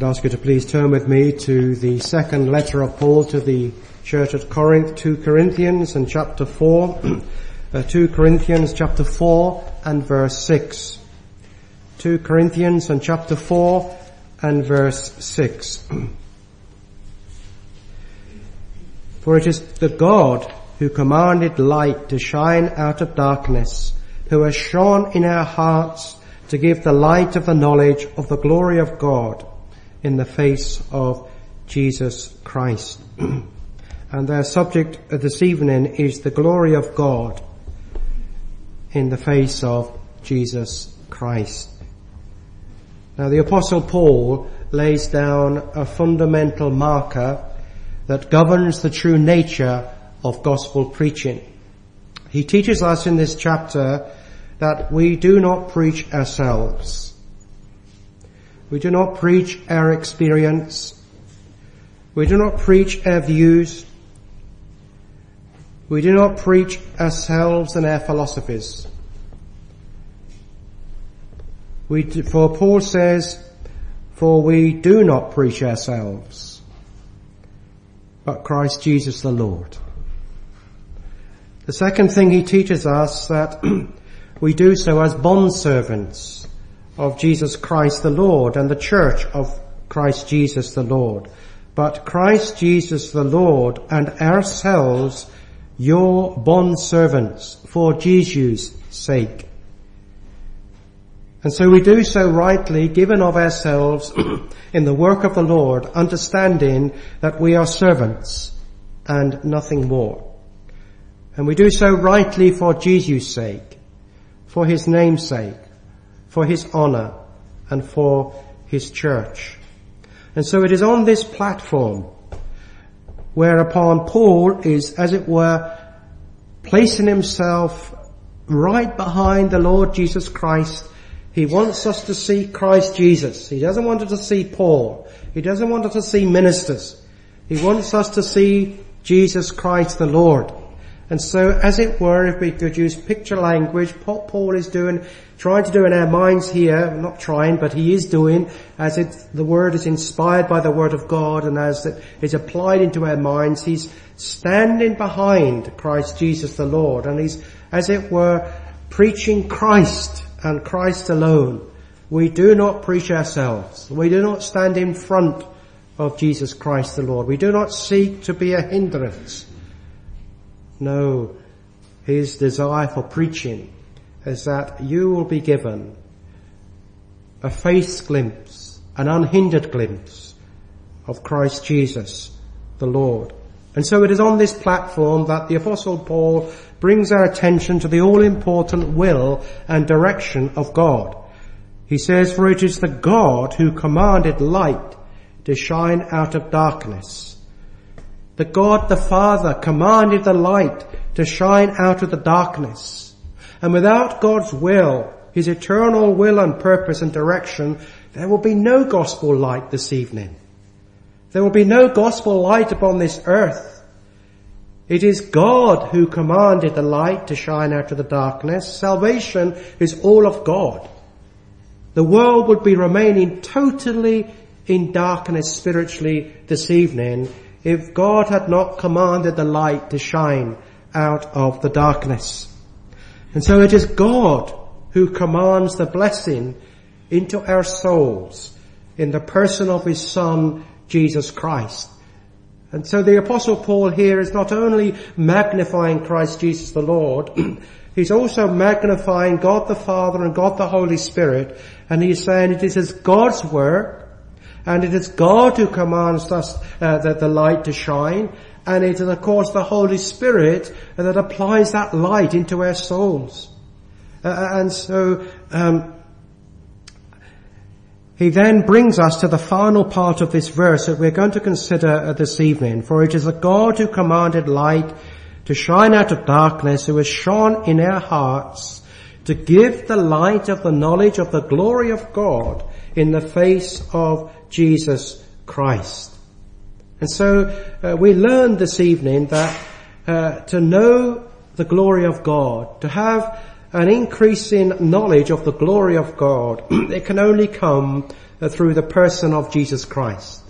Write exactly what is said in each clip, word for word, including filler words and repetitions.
I'd ask you to please turn with me to the second letter of Paul to the church at Corinth, two Corinthians and chapter four, uh, two Corinthians chapter four and verse six. two Corinthians and chapter four and verse six. For it is the God who commanded light to shine out of darkness, who has shone in our hearts to give the light of the knowledge of the glory of God in the face of Jesus Christ. And their subject this evening is the glory of God in the face of Jesus Christ. Now the Apostle Paul lays down a fundamental marker that governs the true nature of gospel preaching. He teaches us in this chapter that we do not preach ourselves. We do not preach our experience. We do not preach our views. We do not preach ourselves and our philosophies. We do, for Paul says, for we do not preach ourselves, but Christ Jesus the Lord. The second thing he teaches us that we do so as bondservants of Jesus Christ the Lord and the church of Christ Jesus the Lord. But Christ Jesus the Lord and ourselves your bondservants for Jesus' sake. And so we do so rightly, given of ourselves in the work of the Lord, understanding that we are servants and nothing more. And we do so rightly for Jesus' sake, for his name's sake, for his honor, and for his church. And so it is on this platform whereupon Paul is, as it were, placing himself right behind the Lord Jesus Christ. He wants us to see Christ Jesus. He doesn't want us to see Paul. He doesn't want us to see ministers. He wants us to see Jesus Christ the Lord. And so, as it were, if we could use picture language, what Paul is doing, trying to do in our minds here, not trying, but he is doing, as it, the word is inspired by the word of God and as it is applied into our minds, he's standing behind Christ Jesus the Lord, and he's, as it were, preaching Christ and Christ alone. We do not preach ourselves. We do not stand in front of Jesus Christ the Lord. We do not seek to be a hindrance. No, his desire for preaching is that you will be given a faith glimpse, an unhindered glimpse of Christ Jesus the Lord. And so it is on this platform that the Apostle Paul brings our attention to the all-important will and direction of God. He says, for it is the God who commanded light to shine out of darkness. The God the Father commanded the light to shine out of the darkness. And without God's will, his eternal will and purpose and direction, there will be no gospel light this evening. There will be no gospel light upon this earth. It is God who commanded the light to shine out of the darkness. Salvation is all of God. The world would be remaining totally in darkness spiritually this evening if God had not commanded the light to shine out of the darkness. And so it is God who commands the blessing into our souls in the person of his Son, Jesus Christ. And so the Apostle Paul here is not only magnifying Christ Jesus the Lord, he's also magnifying God the Father and God the Holy Spirit, and he's saying it is God's work, and it is God who commands us uh, that the light to shine, and it is of course the Holy Spirit that applies that light into our souls. Uh, and so um, he then brings us to the final part of this verse that we're going to consider uh, this evening. For it is a God who commanded light to shine out of darkness, who has shone in our hearts to give the light of the knowledge of the glory of God in the face of Jesus Christ. And so uh, we learned this evening that uh, to know the glory of God, to have an increase in knowledge of the glory of God, it can only come through the person of Jesus Christ.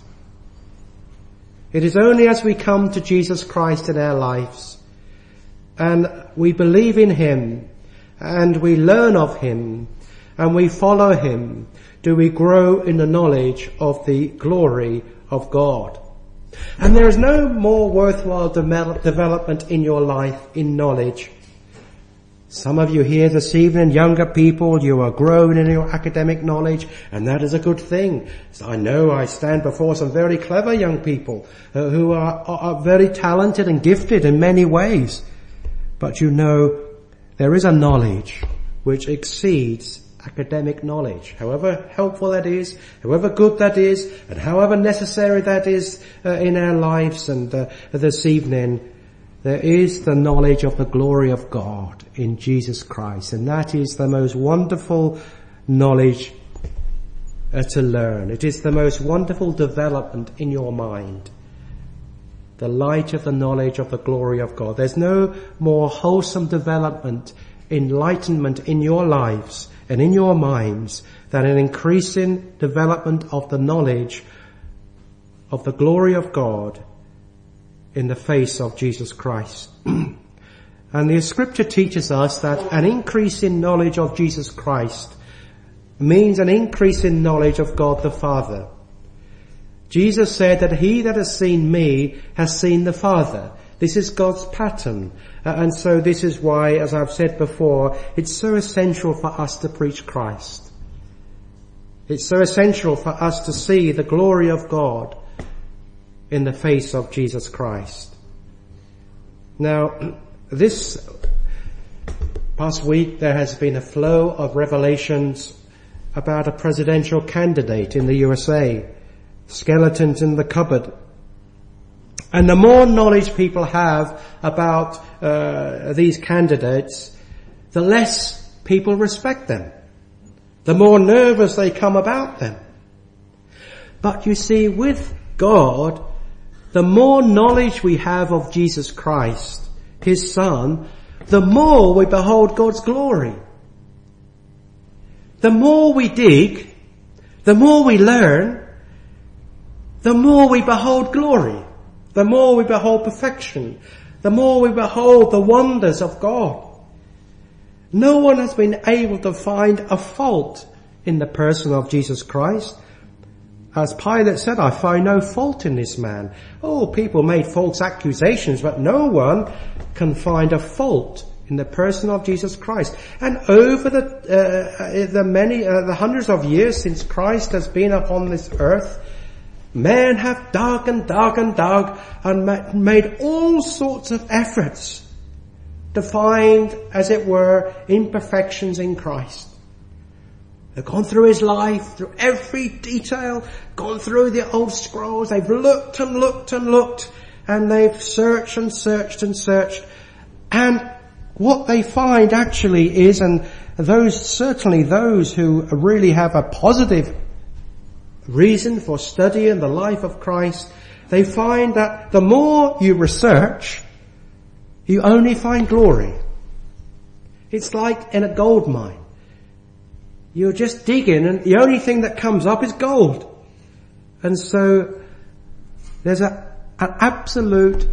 It is only as we come to Jesus Christ in our lives and we believe in him and we learn of him and we follow him do we grow in the knowledge of the glory of God. And there is no more worthwhile de- development in your life in knowledge. Some of you here this evening, younger people, you are growing in your academic knowledge, and that is a good thing. So I know I stand before some very clever young people uh, who are, are very talented and gifted in many ways. But you know, there is a knowledge which exceeds academic knowledge. However helpful that is, however good that is, and however necessary that is uh, in our lives. And uh, this evening, there is the knowledge of the glory of God in Jesus Christ. And that is the most wonderful knowledge uh, to learn. It is the most wonderful development in your mind. The light of the knowledge of the glory of God. There's no more wholesome development, enlightenment in your lives and in your minds than an increasing development of the knowledge of the glory of God in the face of Jesus Christ. And the scripture teaches us that an increase in knowledge of Jesus Christ means an increase in knowledge of God the Father. Jesus said that he that has seen me has seen the Father. This is God's pattern. Uh, and so this is why, as I've said before, it's so essential for us to preach Christ. It's so essential for us to see the glory of God in the face of Jesus Christ. Now, this past week there has been a flow of revelations about a presidential candidate in the U S A. Skeletons in the cupboard. And the more knowledge people have about uh, these candidates, the less people respect them. The more nervous they come about them. But you see, with God, the more knowledge we have of Jesus Christ, his Son, the more we behold God's glory. The more we dig, the more we learn, the more we behold glory. The more we behold perfection, the more we behold the wonders of God. No one has been able to find a fault in the person of Jesus Christ. As Pilate said, I find no fault in this man. Oh, people made false accusations, but no one can find a fault in the person of Jesus Christ. And over the, uh, the many, uh, the hundreds of years since Christ has been upon this earth, men have dug and dug and dug and made all sorts of efforts to find, as it were, imperfections in Christ. They've gone through his life, through every detail, gone through the old scrolls. They've looked and looked and looked, and they've searched and searched and searched. And what they find actually is, and those, certainly those who really have a positive reason for studying the life of Christ, they find that the more you research, you only find glory. It's like in a gold mine. You're just digging and the only thing that comes up is gold. And so there's a, an absolute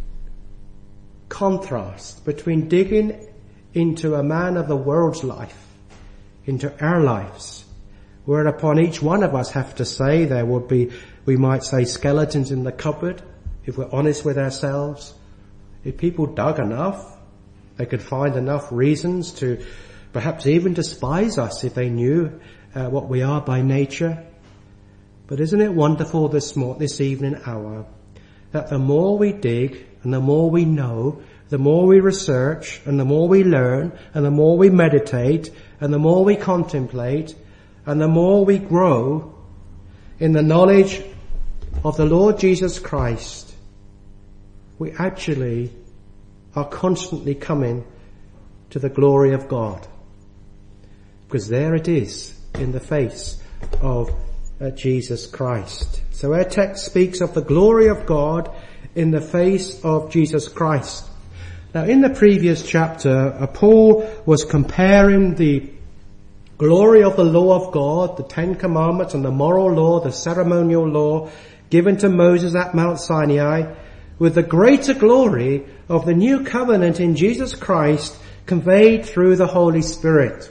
contrast between digging into a man of the world's life, into our lives, whereupon each one of us have to say there would be, we might say, skeletons in the cupboard, if we're honest with ourselves. If people dug enough, they could find enough reasons to perhaps even despise us if they knew uh, what we are by nature. But isn't it wonderful this mo- this evening hour that the more we dig and the more we know, the more we research and the more we learn and the more we meditate and the more we contemplate, and the more we grow in the knowledge of the Lord Jesus Christ, we actually are constantly coming to the glory of God. Because there it is in the face of uh, Jesus Christ. So our text speaks of the glory of God in the face of Jesus Christ. Now in the previous chapter, uh, Paul was comparing the glory of the law of God, the Ten Commandments and the moral law, the ceremonial law given to Moses at Mount Sinai, with the greater glory of the new covenant in Jesus Christ conveyed through the Holy Spirit.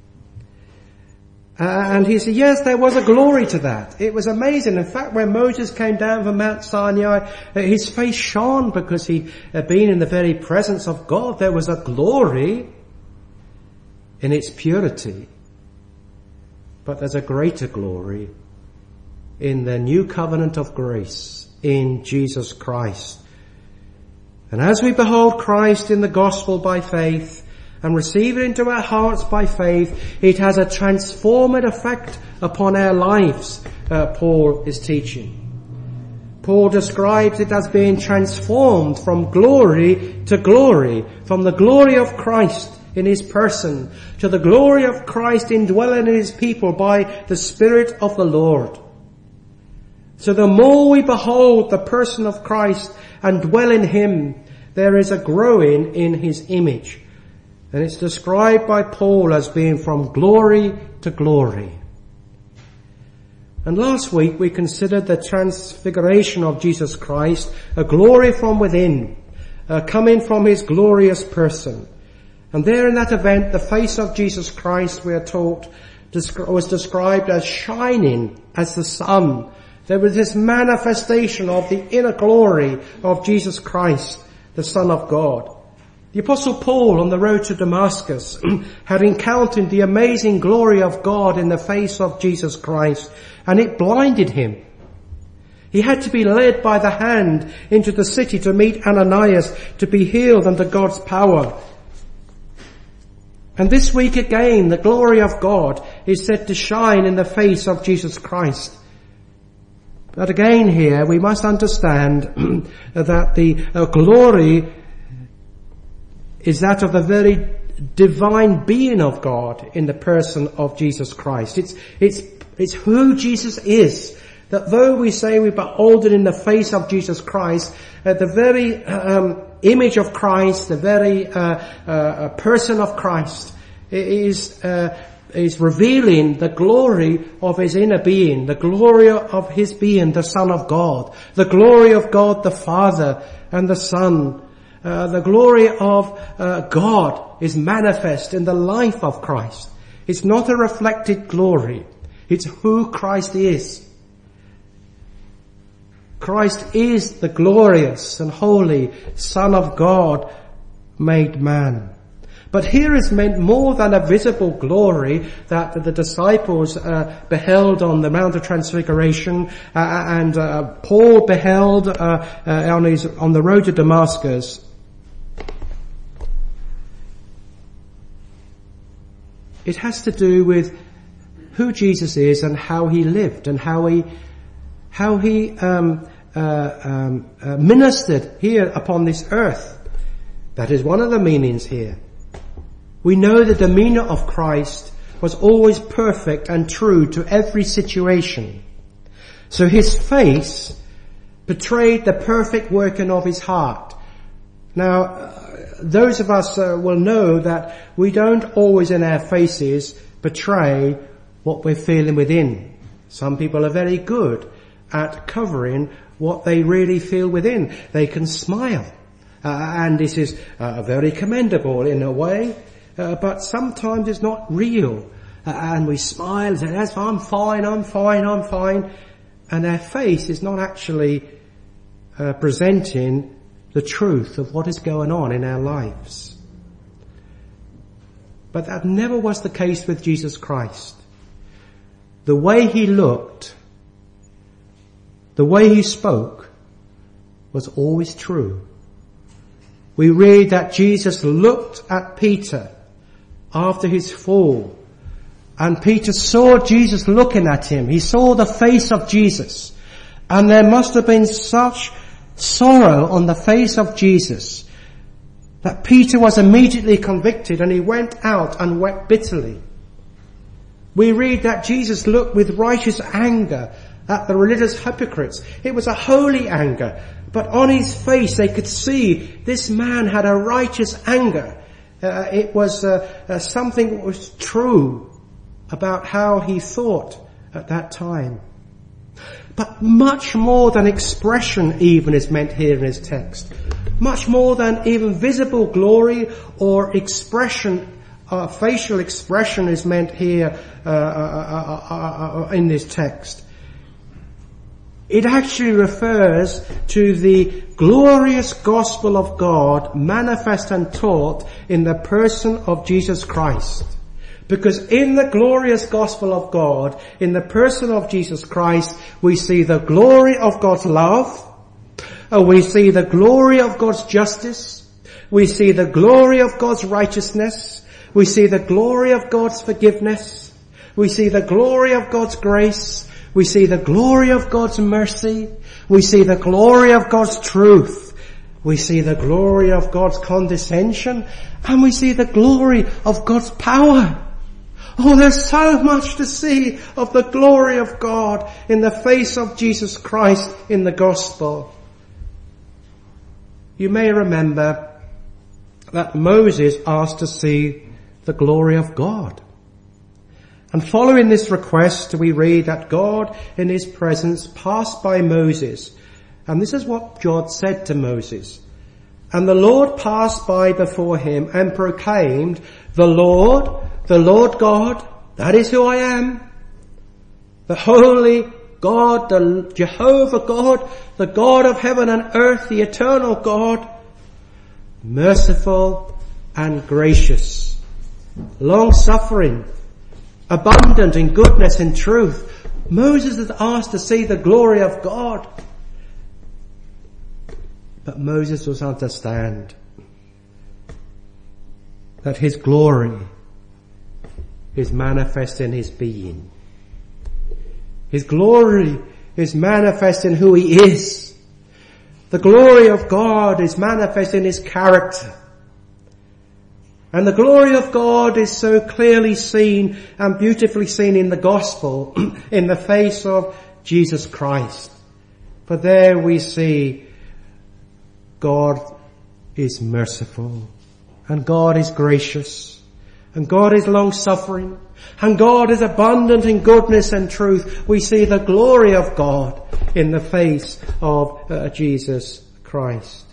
Uh, and he said, yes, there was a glory to that. It was amazing. In fact, when Moses came down from Mount Sinai, uh, his face shone because he had been in the very presence of God. There was a glory in its purity. But there's a greater glory in the new covenant of grace in Jesus Christ. And as we behold Christ in the gospel by faith and receive it into our hearts by faith, it has a transformative effect upon our lives, uh, Paul is teaching. Paul describes it as being transformed from glory to glory, from the glory of Christ in his person to the glory of Christ indwelling in his people by the Spirit of the Lord. So the more we behold the person of Christ and dwell in him, there is a growing in his image. And it's described by Paul as being from glory to glory. And last week we considered the transfiguration of Jesus Christ, a glory from within, uh, coming from his glorious person. And there in that event, the face of Jesus Christ, we are taught, was described as shining as the sun. There was this manifestation of the inner glory of Jesus Christ, the Son of God. The Apostle Paul on the road to Damascus had encountered the amazing glory of God in the face of Jesus Christ, and it blinded him. He had to be led by the hand into the city to meet Ananias, to be healed under God's power. And this week again, the glory of God is said to shine in the face of Jesus Christ. But again here, we must understand that the uh, glory is that of the very divine being of God in the person of Jesus Christ. It's, it's, it's who Jesus is. That though we say we behold it in the face of Jesus Christ, uh, the very um, image of Christ, the very uh, uh, person of Christ is uh, is revealing the glory of his inner being, the glory of his being, the Son of God, the glory of God the Father and the Son. Uh, the glory of uh, God is manifest in the life of Christ. It's not a reflected glory. It's who Christ is. Christ is the glorious and holy Son of God made man. But here is meant more than a visible glory that the disciples uh, beheld on the Mount of Transfiguration, uh, and uh, Paul beheld uh, uh, on his on the road to Damascus. It has to do with who Jesus is and how he lived and how he how he um, uh, um, uh, ministered here upon this earth. That is one of the meanings here. We know the demeanor of Christ was always perfect and true to every situation. So his face portrayed the perfect working of his heart. Now, uh, those of us uh, will know that we don't always in our faces portray what we're feeling within. Some people are very good at covering what they really feel within. They can smile. Uh, and this is uh, very commendable in a way, uh, but sometimes it's not real. Uh, and we smile and say, "That's I'm fine, I'm fine, I'm fine." And our face is not actually uh, presenting the truth of what is going on in our lives. But that never was the case with Jesus Christ. The way he looked, the way he spoke, was always true. We read that Jesus looked at Peter after his fall, and Peter saw Jesus looking at him. He saw the face of Jesus, and there must have been such sorrow on the face of Jesus that Peter was immediately convicted, and he went out and wept bitterly. We read that Jesus looked with righteous anger at the religious hypocrites. It was a holy anger. But on his face they could see this man had a righteous anger. Uh, it was uh, uh, something that was true about how he thought at that time. But much more than expression even is meant here in his text. Much more than even visible glory or expression, uh, facial expression is meant here uh, uh, uh, uh, uh, in this text. It actually refers to the glorious gospel of God manifest and taught in the person of Jesus Christ. Because in the glorious gospel of God, in the person of Jesus Christ, we see the glory of God's love, uh, we see the glory of God's justice, we see the glory of God's righteousness, we see the glory of God's forgiveness, we see the glory of God's grace, we see the glory of God's mercy, we see the glory of God's truth, we see the glory of God's condescension, and we see the glory of God's power. Oh, there's so much to see of the glory of God in the face of Jesus Christ in the gospel. You may remember that Moses asked to see the glory of God. And following this request, we read that God in his presence passed by Moses. And this is what God said to Moses. And the Lord passed by before him and proclaimed, the Lord, the Lord God, that is who I am. The holy God, the Jehovah God, the God of heaven and earth, the eternal God, merciful and gracious, long-suffering, abundant in goodness and truth. Moses is asked to see the glory of God. But Moses was to understand that his glory is manifest in his being. His glory is manifest in who he is. The glory of God is manifest in his character. And the glory of God is so clearly seen and beautifully seen in the gospel in the face of Jesus Christ. For there we see God is merciful, and God is gracious, and God is long-suffering, and God is abundant in goodness and truth. We see the glory of God in the face of uh, Jesus Christ.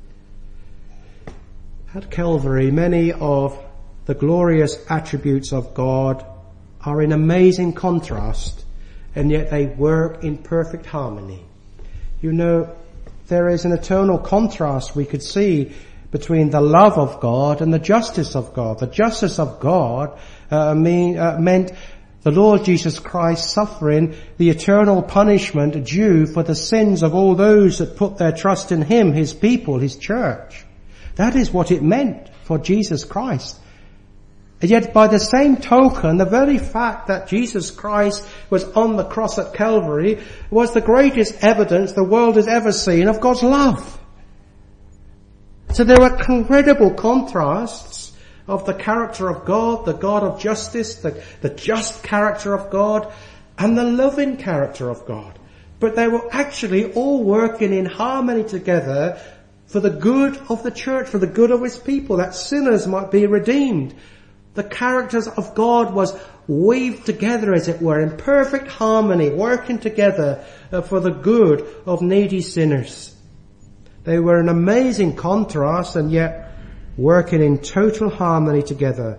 At Calvary, many of the glorious attributes of God are in amazing contrast, and yet they work in perfect harmony. You know, there is an eternal contrast we could see between the love of God and the justice of God. The justice of God uh, mean, uh, meant the Lord Jesus Christ suffering the eternal punishment due for the sins of all those that put their trust in him, his people, his church. That is what it meant for Jesus Christ. And yet by the same token, the very fact that Jesus Christ was on the cross at Calvary was the greatest evidence the world has ever seen of God's love. So there were incredible contrasts of the character of God, the God of justice, the, the just character of God, and the loving character of God. But they were actually all working in harmony together for the good of the church, for the good of his people, that sinners might be redeemed. The characters of God was weaved together, as it were, in perfect harmony, working together uh, for the good of needy sinners. They were an amazing contrast, and yet working in total harmony together.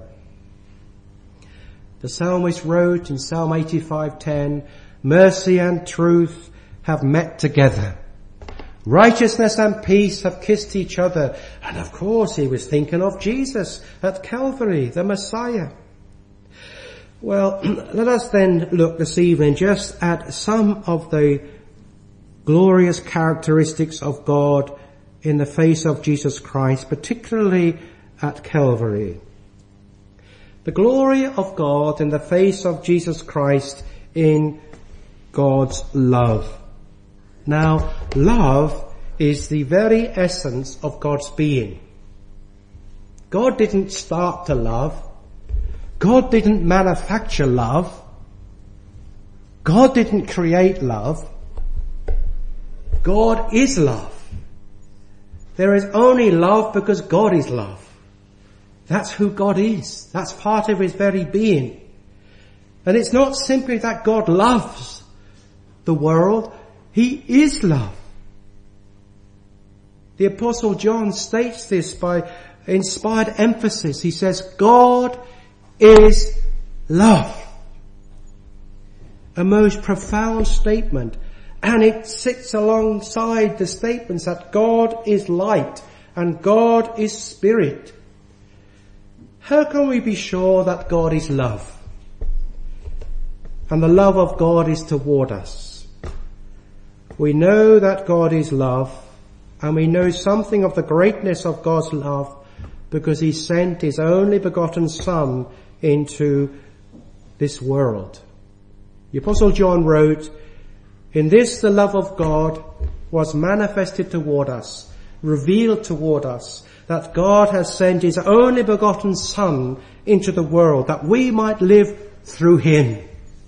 The psalmist wrote in Psalm eighty-five ten, mercy and truth have met together. Righteousness and peace have kissed each other. And of course he was thinking of Jesus at Calvary, the Messiah. Well, let us then look this evening just at some of the glorious characteristics of God in the face of Jesus Christ, particularly at Calvary. The glory of God in the face of Jesus Christ in God's love. Now, love is the very essence of God's being. God didn't start to love. God didn't manufacture love. God didn't create love. God is love. There is only love because God is love. That's who God is. That's part of his very being. And it's not simply that God loves the world. He is love. The Apostle John states this by inspired emphasis. He says, God is love. A most profound statement. And it sits alongside the statements that God is light and God is spirit. How can we be sure that God is love? And the love of God is toward us. We know that God is love, and we know something of the greatness of God's love because he sent his only begotten Son into this world. The Apostle John wrote, in this the love of God was manifested toward us, revealed toward us, that God has sent his only begotten Son into the world, that we might live through him.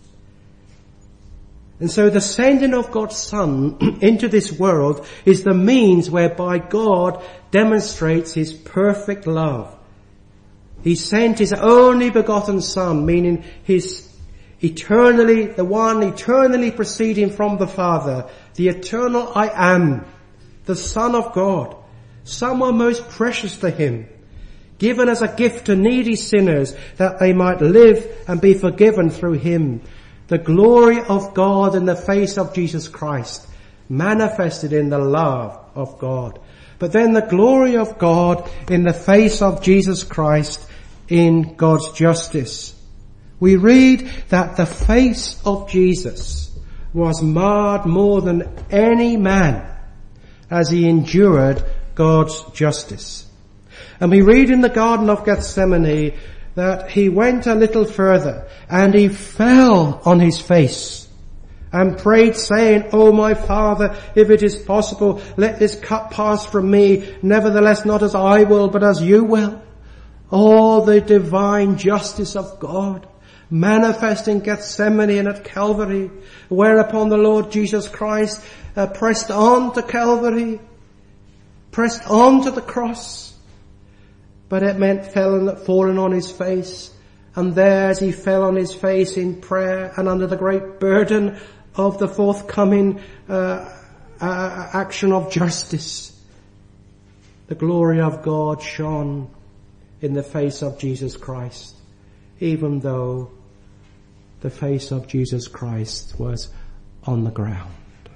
And so the sending of God's Son into this world is the means whereby God demonstrates his perfect love. He sent his only begotten Son, meaning his eternally, the one eternally proceeding from the Father, the eternal I am, the Son of God, someone most precious to him, given as a gift to needy sinners that they might live and be forgiven through him. The glory of God in the face of Jesus Christ, manifested in the love of God. But then the glory of God in the face of Jesus Christ in God's justice. We read that the face of Jesus was marred more than any man as he endured God's justice. And we read in the Garden of Gethsemane that he went a little further and he fell on his face and prayed saying, O my Father, if it is possible, let this cup pass from me. Nevertheless, not as I will, but as you will. Oh, the divine justice of God manifest in Gethsemane and at Calvary, whereupon the Lord Jesus Christ uh, pressed on to Calvary, pressed on to the cross. But it meant falling on his face. And there as he fell on his face in prayer and under the great burden of the forthcoming uh, uh, action of justice, the glory of God shone in the face of Jesus Christ, even though the face of Jesus Christ was on the ground.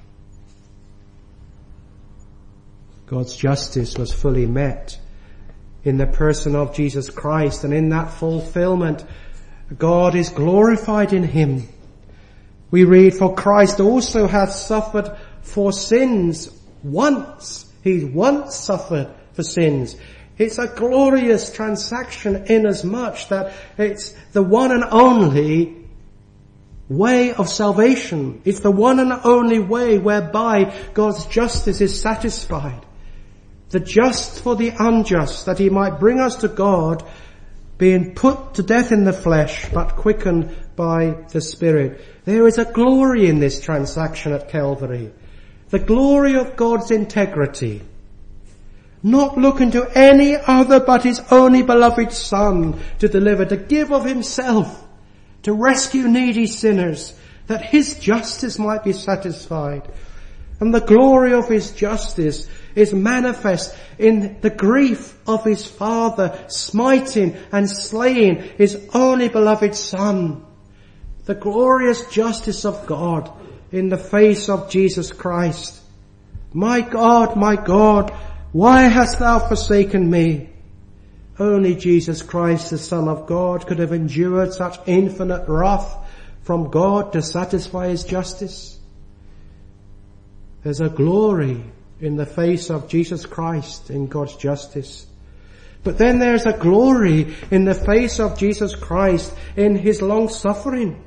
God's justice was fully met in the person of Jesus Christ, and in that fulfillment, God is glorified in him. We read, for Christ also hath suffered for sins once. He once suffered for sins. It's a glorious transaction inasmuch that it's the one and only way of salvation. It's the one and only way whereby God's justice is satisfied. The just for the unjust, that he might bring us to God, being put to death in the flesh, but quickened by the Spirit. There is a glory in this transaction at Calvary. The glory of God's integrity. Not looking to any other but his only beloved Son to deliver, to give of himself, to rescue needy sinners, that his justice might be satisfied. And the glory of his justice is manifest in the grief of his Father smiting and slaying his only beloved Son. The glorious justice of God in the face of Jesus Christ. My God, my God, why hast thou forsaken me? Only Jesus Christ, the Son of God, could have endured such infinite wrath from God to satisfy his justice. There's a glory in the face of Jesus Christ in God's justice. But then there's a glory in the face of Jesus Christ in his long suffering.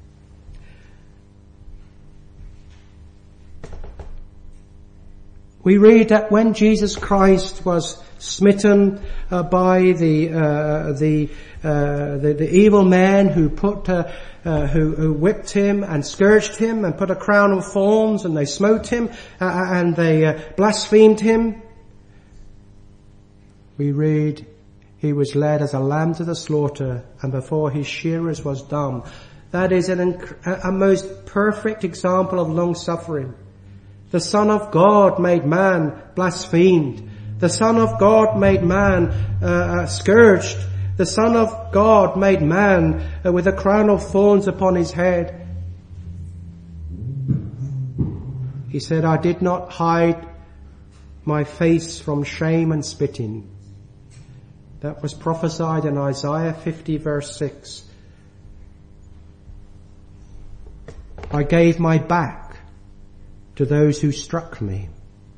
We read that when Jesus Christ was smitten uh, by the, uh, the, uh, the the evil man who put uh, uh, who, who whipped him and scourged him and put a crown of thorns, and they smote him uh, and they uh, blasphemed him. we read, he was led as a lamb to the slaughter, and before his shearers was dumb. That is an inc- a most perfect example of long suffering. The Son of God made man blasphemed. The Son of God made man uh, uh, scourged. The Son of God made man uh, with a crown of thorns upon his head. He said, I did not hide my face from shame and spitting. That was prophesied in Isaiah fifty verse six. I gave my back to those who struck me,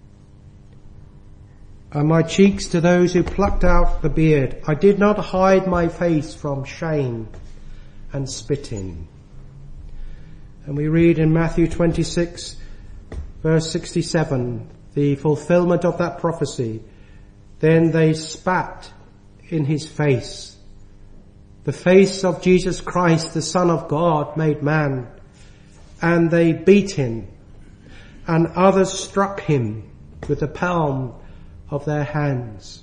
and my cheeks to those who plucked out the beard. I did not hide my face from shame and spitting. And we read in Matthew twenty-six verse sixty-seven, the fulfillment of that prophecy. Then they spat in his face, the face of Jesus Christ, the Son of God made man, and they beat him, and others struck him with the palm of their hands.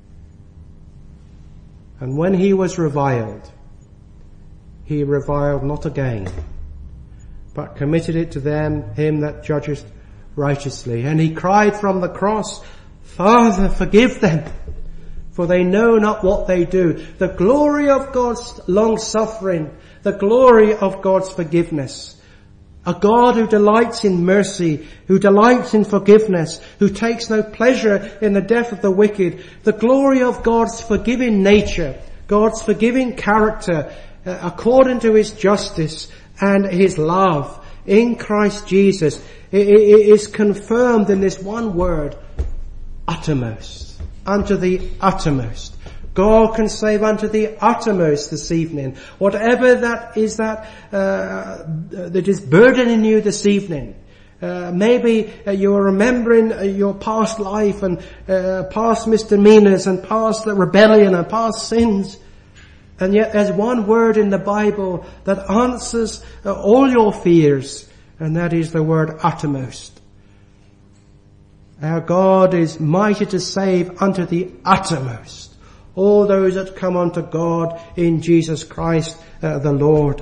And when he was reviled, he reviled not again, but committed it to them, him that judgeth righteously. And he cried from the cross, Father, forgive them, for they know not what they do. The glory of God's long suffering, the glory of God's forgiveness. A God who delights in mercy, who delights in forgiveness, who takes no pleasure in the death of the wicked. The glory of God's forgiving nature, God's forgiving character, uh, according to his justice and his love in Christ Jesus, it, it is confirmed in this one word, uttermost. Unto the uttermost. God can save unto the uttermost this evening. Whatever that is that uh, that is burdening you this evening. Uh, maybe uh, you're remembering uh, your past life and uh, past misdemeanors and past rebellion and past sins. And yet there's one word in the Bible that answers uh, all your fears, and that is the word uttermost. Our God is mighty to save unto the uttermost all those that come unto God in Jesus Christ uh, the Lord.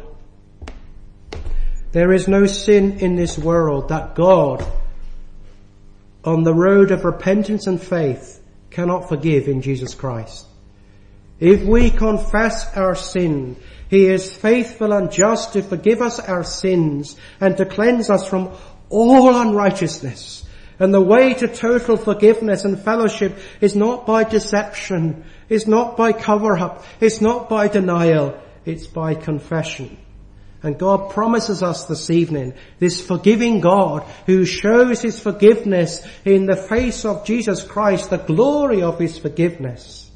There is no sin in this world that God, on the road of repentance and faith, cannot forgive in Jesus Christ. If we confess our sin, he is faithful and just to forgive us our sins and to cleanse us from all unrighteousness. And the way to total forgiveness and fellowship is not by deception, it's not by cover-up, it's not by denial, it's by confession. And God promises us this evening, this forgiving God who shows his forgiveness in the face of Jesus Christ, the glory of his forgiveness.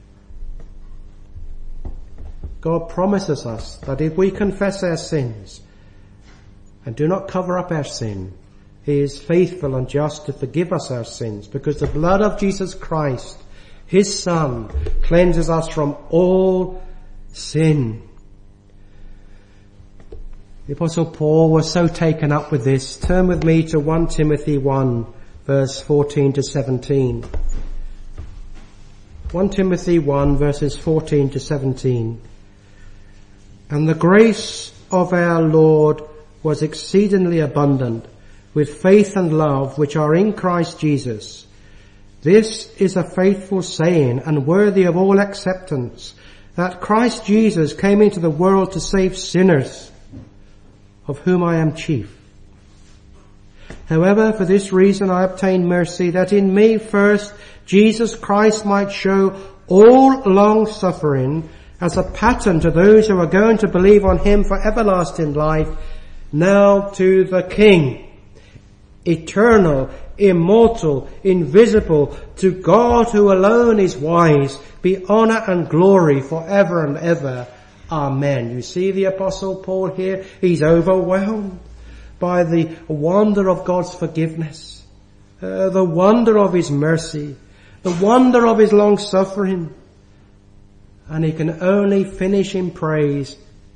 God promises us that if we confess our sins and do not cover up our sin, he is faithful and just to forgive us our sins, because the blood of Jesus Christ, his Son, cleanses us from all sin. The Apostle Paul was so taken up with this. Turn with me to First Timothy one, verse fourteen to seventeen. First Timothy one, verses fourteen to seventeen. And the grace of our Lord was exceedingly abundant, with faith and love which are in Christ Jesus. This is a faithful saying and worthy of all acceptance, that Christ Jesus came into the world to save sinners, of whom I am chief. However, for this reason I obtained mercy, that in me first Jesus Christ might show all long suffering as a pattern to those who are going to believe on him for everlasting life. Now to the King, eternal, immortal, invisible, to God who alone is wise, be honor and glory forever and ever. Amen. You see the Apostle Paul here? He's overwhelmed by the wonder of God's forgiveness, uh, the wonder of his mercy, the wonder of his long suffering. And he can only finish in praise.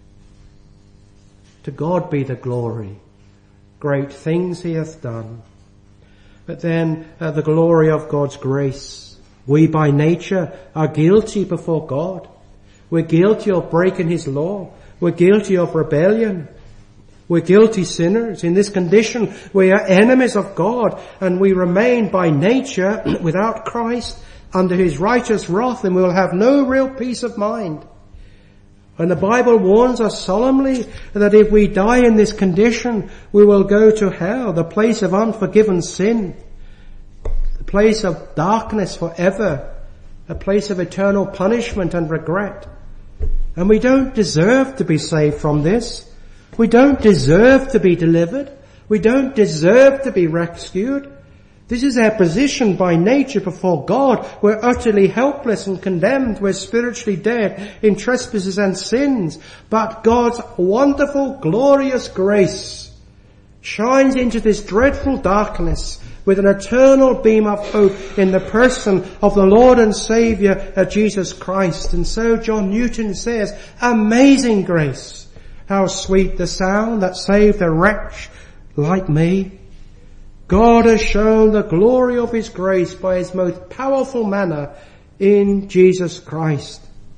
To God be the glory. Great things he hath done. But then uh, the glory of God's grace. We by nature are guilty before God. We're guilty of breaking his law. We're guilty of rebellion. We're guilty sinners. In this condition, we are enemies of God, and we remain by nature without Christ under his righteous wrath, and we will have no real peace of mind. And the Bible warns us solemnly that if we die in this condition, we will go to hell, the place of unforgiven sin, the place of darkness forever, a place of eternal punishment and regret. And we don't deserve to be saved from this. We don't deserve to be delivered. We don't deserve to be rescued. This is our position by nature before God. We're utterly helpless and condemned. We're spiritually dead in trespasses and sins. But God's wonderful, glorious grace shines into this dreadful darkness with an eternal beam of hope in the person of the Lord and Saviour uh, Jesus Christ. And so John Newton says, amazing grace, how sweet the sound that saved a wretch like me. God has shown the glory of his grace by his most powerful manner in Jesus Christ.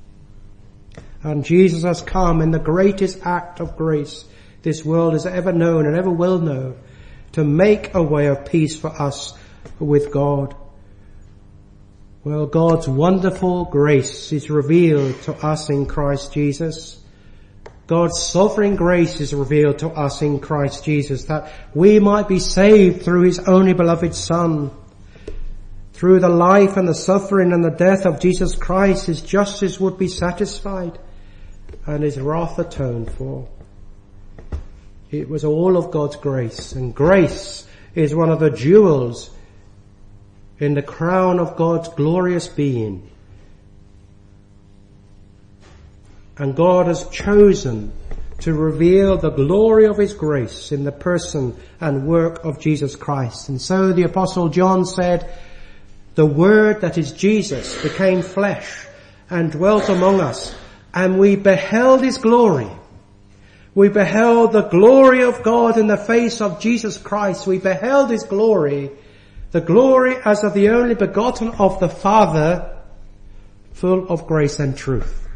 And Jesus has come in the greatest act of grace this world has ever known and ever will know, to make a way of peace for us with God. Well, God's wonderful grace is revealed to us in Christ Jesus. God's sovereign grace is revealed to us in Christ Jesus, that we might be saved through his only beloved Son. Through the life and the suffering and the death of Jesus Christ, his justice would be satisfied and his wrath atoned for. It was all of God's grace, and grace is one of the jewels in the crown of God's glorious being. And God has chosen to reveal the glory of his grace in the person and work of Jesus Christ. And so the Apostle John said, the Word, that is Jesus, became flesh and dwelt among us, and we beheld his glory. We beheld the glory of God in the face of Jesus Christ. We beheld his glory, the glory as of the only begotten of the Father, full of grace and truth.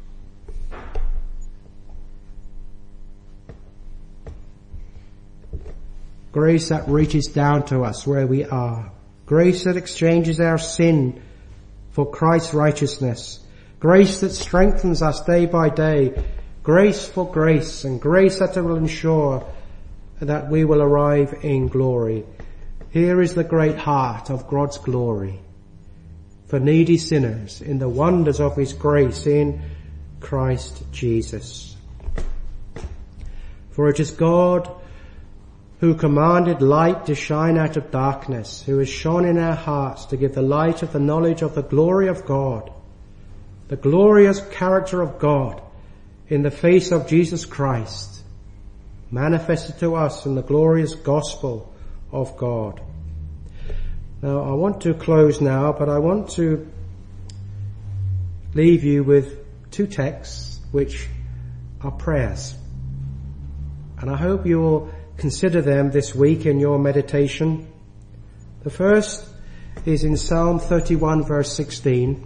Grace that reaches down to us where we are. Grace that exchanges our sin for Christ's righteousness. Grace that strengthens us day by day. Grace for grace, and grace that will ensure that we will arrive in glory. Here is the great heart of God's glory for needy sinners in the wonders of his grace in Christ Jesus. For it is God who commanded light to shine out of darkness, who has shone in our hearts to give the light of the knowledge of the glory of God, the glorious character of God in the face of Jesus Christ, manifested to us in the glorious gospel of God. Now, I want to close now, but I want to leave you with two texts which are prayers. And I hope you will consider them this week in your meditation. The first is in Psalm thirty-one verse sixteen.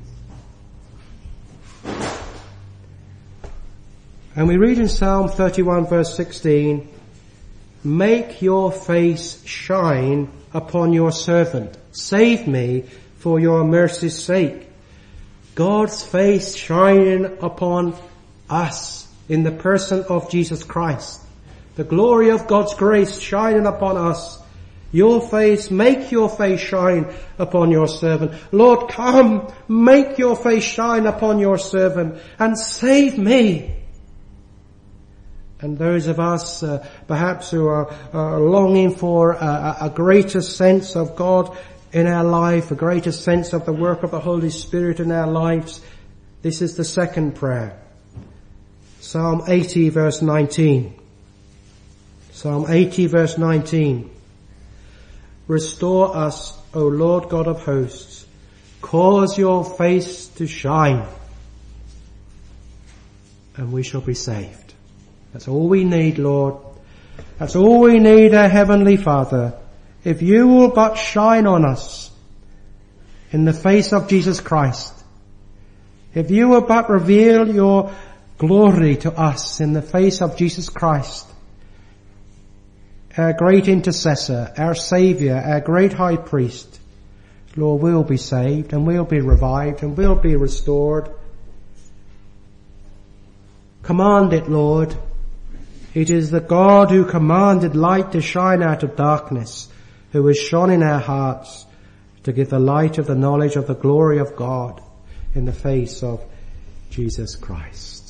And we read in Psalm thirty-one verse sixteen, make your face shine upon your servant. Save me for your mercy's sake. God's face shining upon us in the person of Jesus Christ. The glory of God's grace shining upon us. Your face, make your face shine upon your servant. Lord, come, make your face shine upon your servant and save me. And those of us, uh, perhaps who are uh, longing for a, a greater sense of God in our life, a greater sense of the work of the Holy Spirit in our lives, this is the second prayer. Psalm eighty verse nineteen. Psalm eighty verse nineteen. Restore us, O Lord God of hosts. Cause your face to shine, and we shall be saved. That's all we need, Lord. That's all we need, our Heavenly Father. If you will but shine on us, in the face of Jesus Christ. If you will but reveal your glory to us in the face of Jesus Christ, our great intercessor, our Saviour, our great high priest, Lord, we'll be saved and we'll be revived and we'll be restored. Command it, Lord. It is the God who commanded light to shine out of darkness, who has shone in our hearts to give the light of the knowledge of the glory of God in the face of Jesus Christ.